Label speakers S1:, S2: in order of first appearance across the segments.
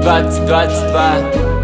S1: 2022.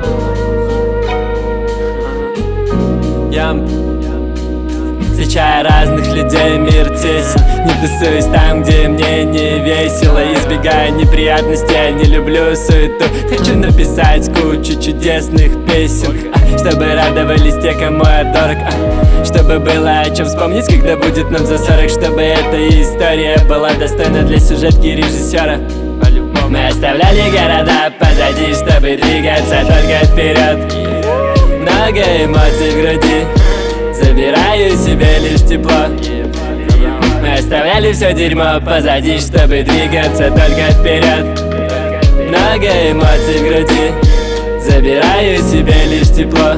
S1: Встречая разных людей, мир тесен. Не тусуюсь там, где мне не весело. Избегаю неприятностей, не люблю суету. Хочу написать кучу чудесных песен, чтобы радовались те, кому я дорог, чтобы было о чем вспомнить, когда будет нам за 40. Чтобы эта история была достойна для сюжетки режиссера. Мы оставляли города позади, чтобы двигаться только вперед. Много эмоций в груди, забираю себе лишь тепло. Мы оставляли все дерьмо позади, чтобы двигаться только вперед. Много эмоций в груди, забираю себе лишь тепло.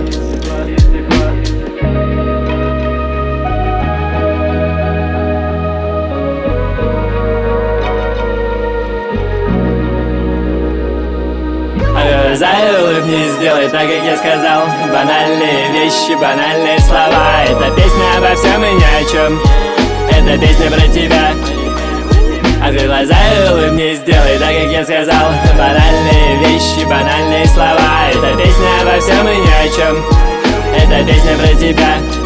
S1: Улыбнись, сделай так, как я сказал. Банальные вещи, банальные слова. Эта песня обо всем и ни о чем. Эта песня про тебя. Открой глаза и улыбнись, сделай так, как я сказал. Банальные вещи, банальные слова. Эта песня обо всем и ни о чем. Эта песня про тебя.